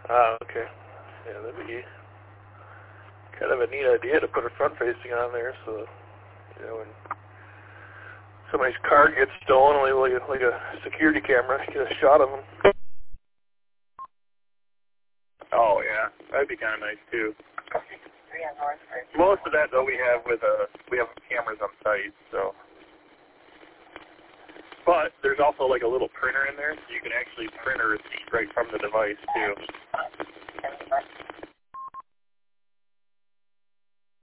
Okay. Yeah, that'd be kind of a neat idea to put a front-facing on there, so when somebody's car gets stolen, like a security camera, you get a shot of them. Oh yeah, that'd be kind of nice too. Most of that though we have cameras on site, so. But there's also like a little printer in there, so you can actually print a receipt right from the device too.